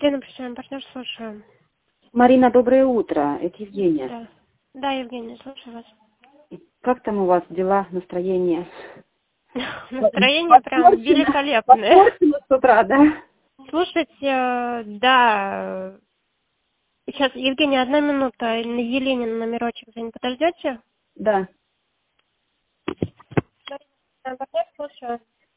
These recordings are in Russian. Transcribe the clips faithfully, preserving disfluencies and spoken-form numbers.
Лена, профессиональный партнер, слушаю. Марина, доброе утро. Это Евгения. Да. Да, Евгения, слушаю вас. Как там у вас дела, настроение? Настроение прям великолепное. Подпорчено с утра, да? Слушайте, да. Сейчас, Евгения, одна минута. На Еленин номерочек за ним подождете? Да. Марина, партнер, слушаю.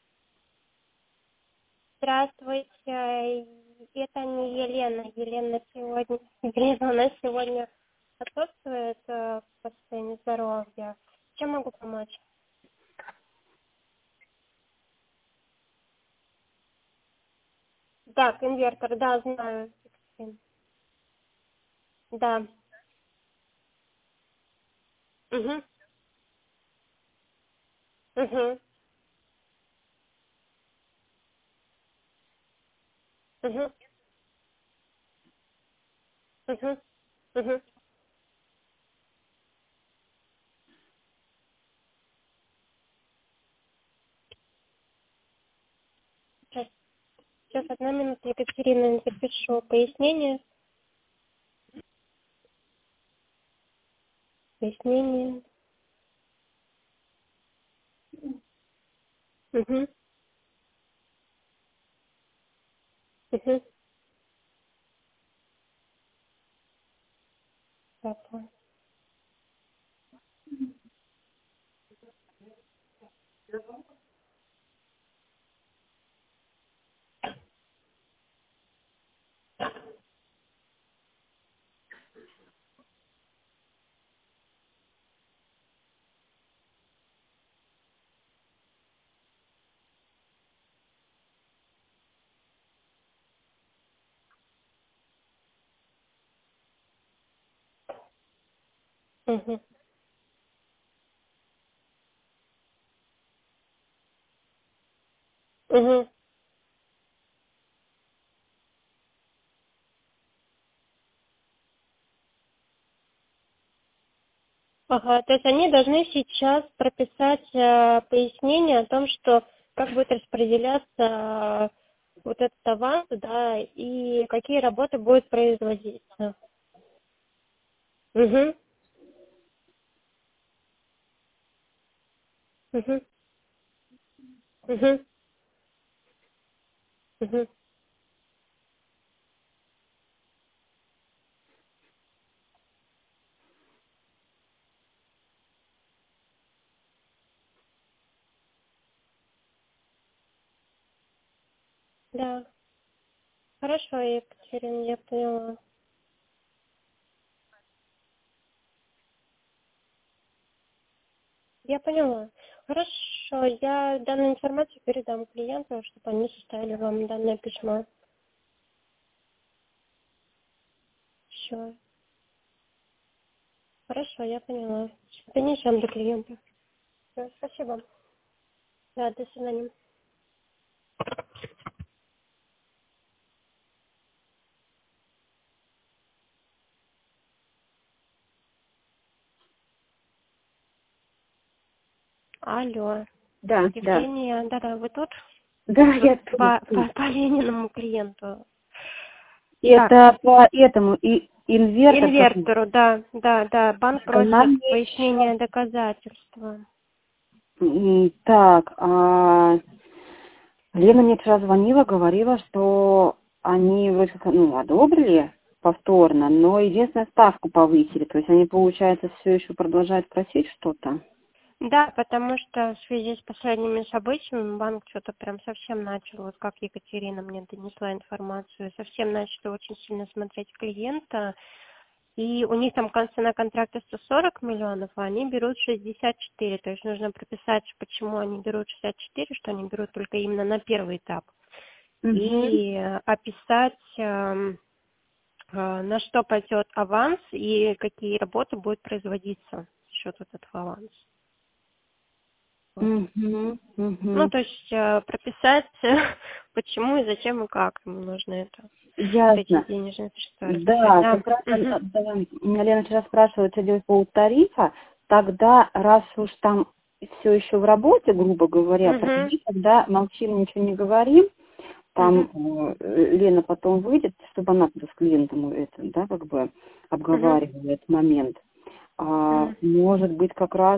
Здравствуйте. Это не Елена. Елена сегодня, Елена у нас сегодня отсутствует э, по состоянию здоровья. Чем могу помочь? Да, конвертер, да, знаю. Да. Угу. Угу. Угу. Угу. Угу. Сейчас, сейчас одна минута, Екатерина, запишу пояснение. Пояснение. Угу. Угу. Так. Угу. Угу. Ага, то есть они должны сейчас прописать э, пояснение о том, что как будет распределяться э, вот этот аванс, да, и какие работы будут производиться. Угу. Угу. Угу. Угу. Да. Хорошо, Екатерина, я поняла. Я поняла. Хорошо, я данную информацию передам клиенту, чтобы они составили вам данное письмо. Все. Хорошо, я поняла. Донесем до клиента. Всё, спасибо. Да, до свидания. Алло. Да, да. Евгения, да-да, вы тут? Да, Тут я тут. по, по, по Лениному клиенту. Так, Это по этому и инвертор. как- инвертору, да, да, да. Банк Она просит мне еще... пояснение доказательства. М, Так, а... Лена мне вчера звонила, говорила, что они вроде как, ну, одобрили повторно, но единственное, ставку повысили. То есть они, получается, все еще продолжают просить что-то. Да, потому что в связи с последними событиями банк что-то прям совсем начал, вот как Екатерина мне донесла информацию, совсем начали очень сильно смотреть клиента, и у них там цена контракта сто сорок миллионов, а они берут шестьдесят четыре, то есть нужно прописать, почему они берут шестьдесят четыре, что они берут только именно на первый этап, Угу. и э, описать, эм, э, на что пойдет аванс и какие работы будут производиться за счет вот этого аванса. Вот. Угу. Ну, Угу. то есть э, прописать, почему и зачем и как ему нужно это, вот эти Ясно. денежные средства распределять. Да, Да. как раз, Мгм. а, да, меня Лена вчера спрашивала, что делать по поводу тарифа, тогда, раз уж там все еще в работе, грубо говоря, Мгм. тогда молчим, ничего не говорим, Там Угу. э, Лена потом выйдет, чтобы она с клиентом это, да, как бы Угу. обговаривала этот момент. А, Угу. может быть, как раз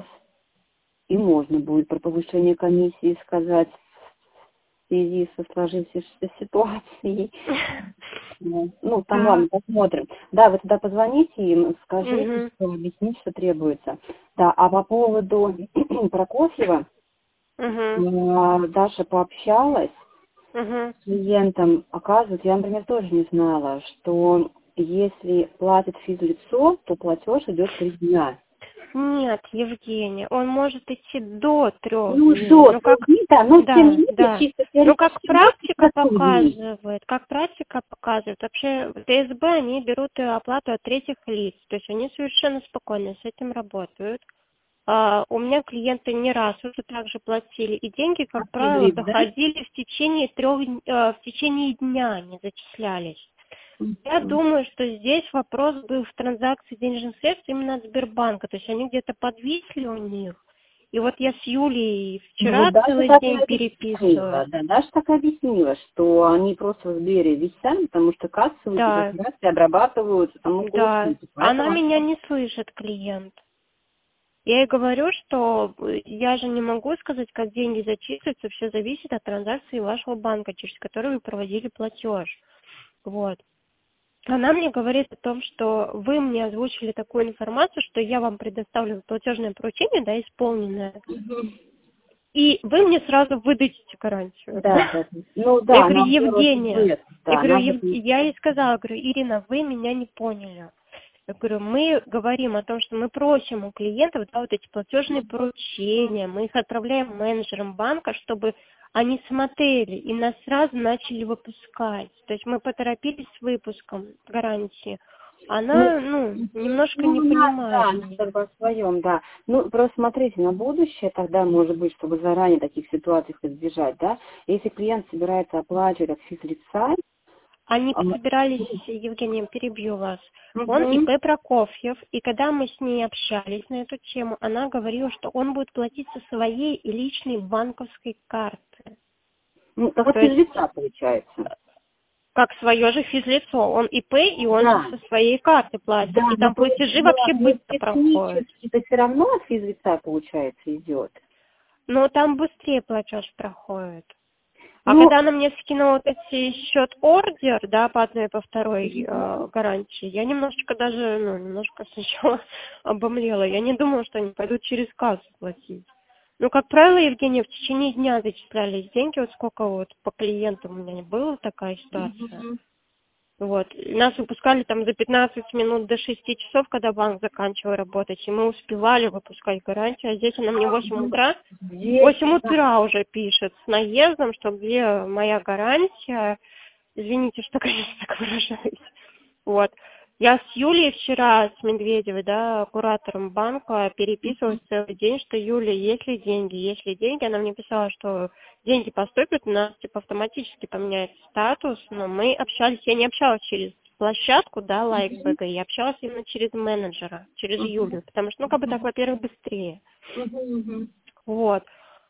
и можно будет про повышение комиссии сказать в связи со сложившейся ситуацией. Ну, ну, там, ладно, Да. посмотрим. Да, вы туда позвоните им, скажите, Угу. что объясните, что требуется. Да, а по поводу Прокофьева, Угу. э, Даша пообщалась Угу. с клиентом. Оказывается, я, например, тоже не знала, что если платит физлицо, то платеж идет три дня. Нет, Евгений, он может идти до трех Ну, дней. до Ну трех как, дней, да, но тем не да, менее, да. чисто Ну как теоретически может быть практика до трех дней. показывает, как практика показывает, вообще в ДСБ они берут э, оплату от третьих лиц, то есть они совершенно спокойно с этим работают. А, у меня клиенты не раз уже также платили, и деньги, как правило, Гриб, да? доходили в течение трех, э, в течение дня, они зачислялись. Я Мгм. думаю, что здесь вопрос был в транзакции денежных средств именно от Сбербанка. То есть они где-то подвисли у них. И вот я с Юлей Ну вот вчера Даша целый так и день объяснила, переписывалась. да, Даша так и объяснила, что они просто в Сбере висят, потому что кассовые эти Да, операции обрабатываются там около да. суток, Она поэтому... меня не слышит, клиент. Я ей говорю, что э, я же не могу сказать, как деньги зачислятся, все зависит от транзакции вашего банка, через который вы проводили платеж. Вот. Она мне говорит о том, что вы мне озвучили такую информацию, что я вам предоставлю платежное поручение, да, исполненное, Мгм. и вы мне сразу выдадите гарантию. Да, да. Ну Я да, говорю, она вроде бы, Евгения, это, я да, говорю, она Ев- вроде... я ей сказала, говорю, Ирина, вы меня не поняли. Я говорю, мы говорим о том, что мы просим у клиентов, да, вот эти платежные поручения, мы их отправляем менеджерам банка, чтобы они смотрели и нас сразу начали выпускать. То есть мы поторопились с выпуском гарантии. Ну, Она, ну, мгм. немножко Ну, не она, да, понимает она меня. как бы о своем, да. Ну, просто смотрите на будущее тогда, может быть, чтобы заранее таких ситуаций избежать, да. Если клиент собирается оплачивать от физлица, Они а, собирались, Евгений, перебью вас. Он мгм. ИП Прокофьев, и когда мы с ней общались на эту тему, она говорила, что он будет платить со своей личной банковской карты. Ну, так от То есть, физлица получается. э, как свое же физлицо. Он ИП, и он же Да, со своей карты платит. да, И но там платежи вообще не быстро проходят. технически, это все равно от физлица, получается, идет. Но там быстрее платеж проходит. А Ну, когда она мне скинула вот эти счет ордер, да, по одной и по второй э, гарантии, я немножечко даже, ну, немножко сначала обомлела. Я не думала, что они пойдут через кассу платить. Ну, как правило, Евгения, в течение дня зачислялись деньги, вот сколько вот по клиентам у меня была такая ситуация. мгм. Вот. И нас выпускали там за пятнадцать минут до шести часов, когда банк заканчивал работать, и мы успевали выпускать гарантию, а здесь она мне в восемь утра, в Здесь, восемь да. утра уже пишет с наездом, что где моя гарантия. Извините, что, конечно, так выражаюсь. Вот. Я с Юлей вчера, с Медведевой, да, куратором банка, переписывалась целый день, что Юля, есть ли деньги, есть ли деньги. Она мне писала, что деньги поступят, у нас типа автоматически поменяется статус, но мы общались, я не общалась через площадку, да, LikeBG, я общалась именно через менеджера, через Мгм. Юлю, потому что, ну, как бы так, во-первых, быстрее. Мгм, мгм. Вот.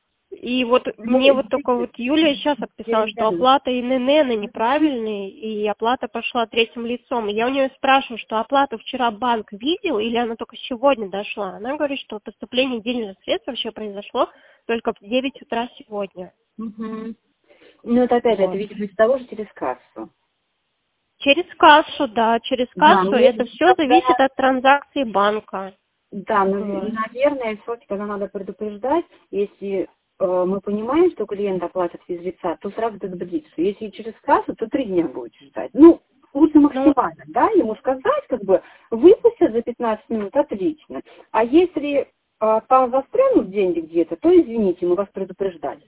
И вот Ну, мне вот только здесь, вот Юлия сейчас отписала, здесь, что да. оплата ИНН неправильная, и оплата пошла третьим лицом. И я у нее спрашиваю, что оплату вчера банк видел, или она только сегодня дошла. Она говорит, что поступление денежных средств вообще произошло только в девять утра сегодня. Мгм. Ну, это опять же, это, Вот. видимо, из того же через кассу. Через кассу, да, через Да, кассу. ну, Это все тогда, зависит от транзакции банка. да, ну, Вот. наверное, все-таки тогда надо предупреждать, если э, мы понимаем, что клиент оплатит физлица, то сразу предупредить, что если через кассу, то три дня будет ждать. Ну, лучше Ну, максимально, да, ему сказать, как бы, выпустят за пятнадцать минут, отлично. А если э, там застрянут деньги где-то, то извините, мы вас предупреждали.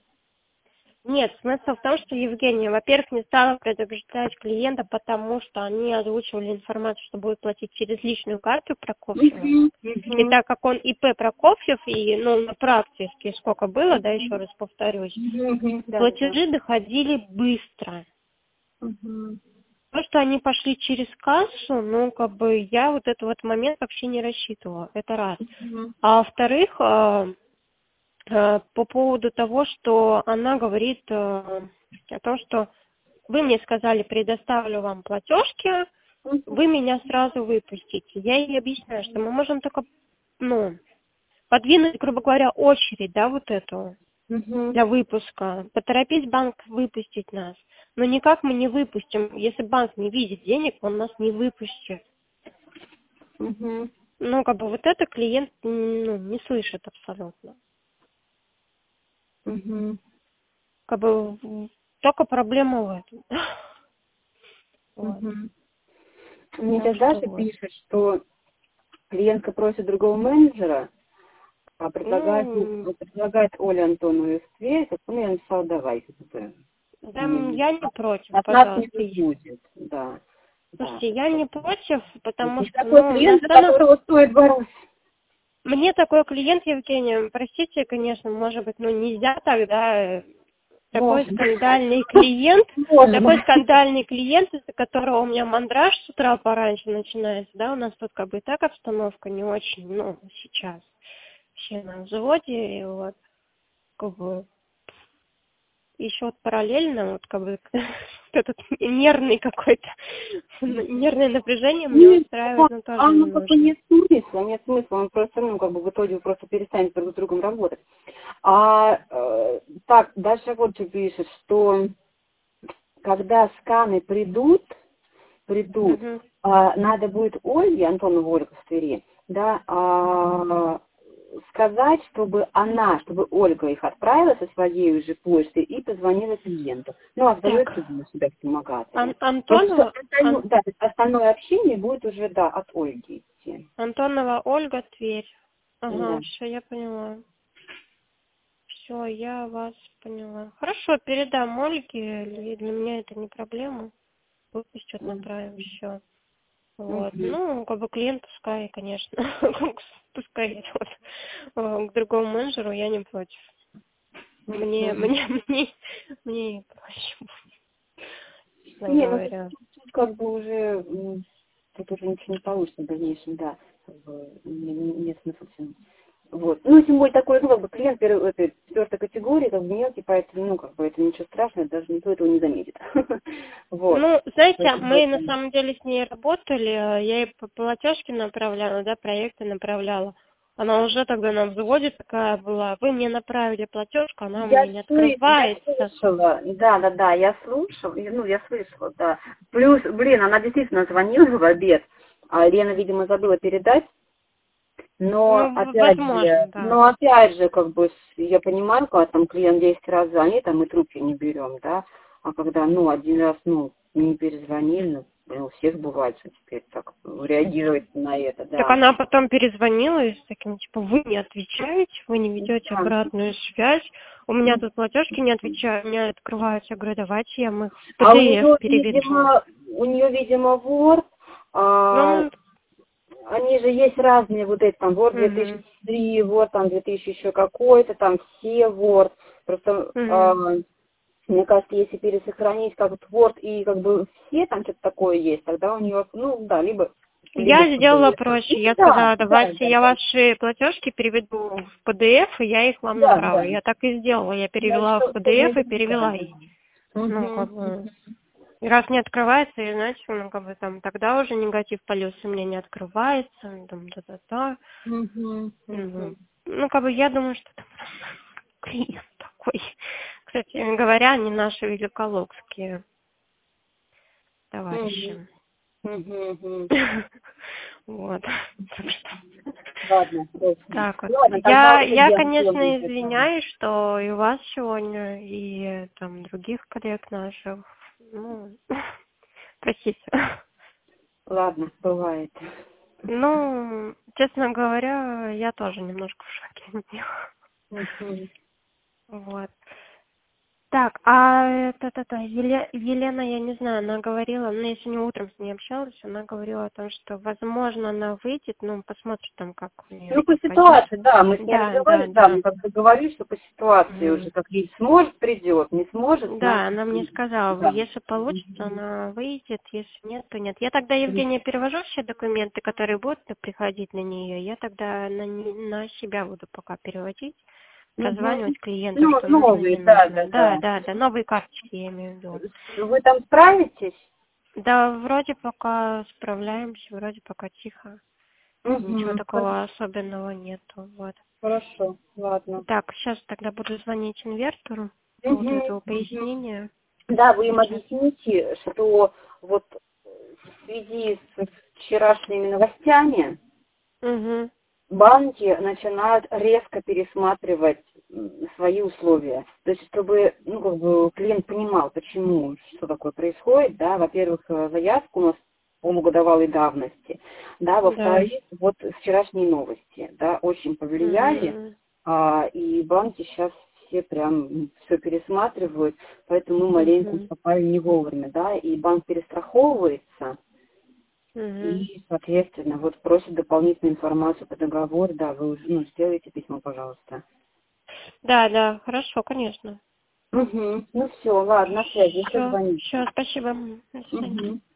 нет, смысл в том, что Евгения, во-первых, не стала предупреждать клиента, потому что они озвучивали информацию, что будут платить через личную карту Прокофьева. Мгм, И мгм, так как он ИП Прокофьев, и ну, на практике сколько было, да, еще раз повторюсь, мгм, да, да, да. платежи доходили быстро. Мгм. То, что они пошли через кассу, ну, как бы я вот этот вот момент вообще не рассчитывала, это раз. Мгм. А во-вторых, э, э, по поводу того, что она говорит э, о том, что вы мне сказали, предоставлю вам платежки, вы меня сразу выпустите. Я ей объясняю, что мы можем только, ну, подвинуть, грубо говоря, очередь, да, вот эту, Угу. для выпуска, поторопить банк выпустить нас. Но никак мы не выпустим. Если банк не видит денег, он нас не выпустит. Угу. Ну, как бы вот это клиент, ну, не слышит абсолютно. Угу. Как бы в- только проблема в этом. Вот. Угу. Мне Так сейчас что Даша вот. пишет, что клиентка просит другого менеджера, а предлагает, Ну, ну, предлагает Оле Антоновой встречу, ну, я написала, давай, типа, да, не- я не против, от нас не пожалуйста. будет, да. Да. Слушайте, я не против, потому Вот что, такой ну, на клиент, за самом... которого стоит бороться. Мне такой клиент, Евгения, простите, конечно, может быть, ну, нельзя тогда... Такой Можно. скандальный клиент, Можно. такой скандальный клиент, из-за которого у меня мандраж с утра пораньше начинается, да, у нас тут как бы и так обстановка не очень, ну, сейчас, вообще на взводе, и вот, как бы, еще вот параллельно, вот, как бы, этот нервный какой-то, нервное напряжение мне Нет, устраивает, но тоже а не ну как бы нужно. нет смысла, нет смысла, он просто, ну, как бы в итоге просто перестанет друг с другом работать. А э, так, Даша вот что пишет, что когда сканы придут, придут, Мгм. а, надо будет Ольге, Антонову Ольгу в Твери, да, а, сказать, чтобы она, чтобы Ольга их отправила со своей уже почты и позвонила клиенту. Ну, а Так, остается у себя в Ан- помогателе. Просто всё Антонова, остальное, Ан- да, то есть остальное общение будет уже, да, от Ольги идти. Антонова Ольга, Тверь. Да. Ага, все, я поняла. Все, я вас поняла. Хорошо, передам Ольге, и для меня это не проблема. Выпустят, направим, все. Вот. Мгм. Ну, как бы клиент пускай, конечно, пускай идет э, к другому менеджеру, я не против. Мне, Мгм. мне, мне, мне проще будет, честно Не, ну тут, говоря. тут как бы уже, м, тут уже ничего не получится в дальнейшем, да. Как бы не- не- нет смысла тянуть. Вот. Ну, тем более такой, ну, как бы клиент первой, этой четвертой категории, как бы мелкий, поэтому, ну, как бы это ничего страшного, даже никто этого не заметит. Вот. Ну, знаете, Поэтому мы на это- самом деле с ней работали, э, я ей по платежке направляла, да, проекты направляла. Она уже тогда на взводе такая была, вы мне направили платежку, она у Я меня не слышала, я открывается. слышала, да, да, да, я слушала, и, ну, я слышала, да. Плюс, блин, она действительно звонила в обед, а Лена, видимо, забыла передать. Но, Ну, в- опять возможно, же, да. но опять же, как бы, с- я понимаю, когда там клиент десять раз звонит, а мы трубки не берем, да, а когда, ну, один раз, ну, не перезвонили, ну, блин, у всех бывает, что теперь так ну, реагировать на это, Так да. она потом перезвонила и с таким, типа, вы не отвечаете, вы не ведете Да. обратную связь, у меня тут платежки не отвечают, у меня открываются. Я говорю, давайте я им их в А у пи ди эф нее, переведу. видимо, у нее, видимо, Word, а, Ну, они же есть разные, вот эти там, Word две тысячи угу, три, Word там две тысячи еще какой-то, там все Word, просто... угу. а, мне кажется, если пересохранить как вот Word и как бы все там что-то такое есть, тогда у нее, ну да, либо, либо Я в сделала пи ди эф. проще. Ну Я да, сказала, да, давайте да, я да, ваши платежки переведу в пи ди эф, и я их вам да, да. направлю. Я так и сделала. Я Да, перевела в что, что пи ди эф и наверняка, перевела да. их. Ну, как Угу. бы, и раз не открывается, и значит, ну, как бы там, тогда уже негатив полился, у меня не открывается, там, да-да-да. Угу. Ну, Угу. ну, как бы, я думаю, что это клиент такой. Кстати говоря, они наши великолокские Угу. товарищи. Угу. Вот. Так что... Ладно, точно. Так вот. Ладно, тогда Я, уже я, я Антону конечно, это. извиняюсь, что и у вас сегодня, и там других коллег наших. Ну, простите. Ладно, бывает. Ну, честно говоря, я тоже немножко в шоке от них. Угу. Вот. Так, а это-то, Елена, я не знаю, она говорила, ну, я сегодня утром с ней общалась, она говорила о том, что, возможно, она выйдет, ну, посмотрит там, как у нее Ну, по пойдет. ситуации, да, мы с ней Да, да, разговаривали, да, да. мы как договорились, что по ситуации Мгм. уже, как ей сможет, придет, не сможет, Да, значит, она мне нет. сказала, Да. если получится, Мгм. она выйдет, если нет, то нет. Я тогда, Евгения, перевожу все документы, которые будут приходить на нее, я тогда на, не- на себя буду пока переводить. прозванивать Мгм. клиенту, Ну, что нужно, новые, не да, нужно. да, Да, да. да, да, новые карточки я имею в виду. Вы там справитесь? Да, вроде пока справляемся, вроде пока тихо. Ничего Угу. такого особенного нету. Вот. Хорошо, ладно. Так, сейчас тогда буду звонить инвертору по поводу Угу. этого пояснения. Да, вы им Сейчас. объясните, что вот в связи с вчерашними новостями Угу. банки начинают резко пересматривать м, свои условия. То есть, чтобы ну, как бы клиент понимал, почему, что такое происходит, да, во-первых, э, заявку у нас полугодовалой давности, да, Да. во-вторых, вот вчерашние новости, да, очень повлияли, Угу. а, и банки сейчас все прям все пересматривают, поэтому мы маленько Угу. попали не вовремя, да, и банк перестраховывается, Угу. и, соответственно, вот просит дополнительную информацию по договору, да, вы уже, ну, сделайте письмо, пожалуйста. Да, да, хорошо, конечно. Угу. Ну все, ладно, на связи, еще Все, звоните. все, спасибо. До свидания. Угу.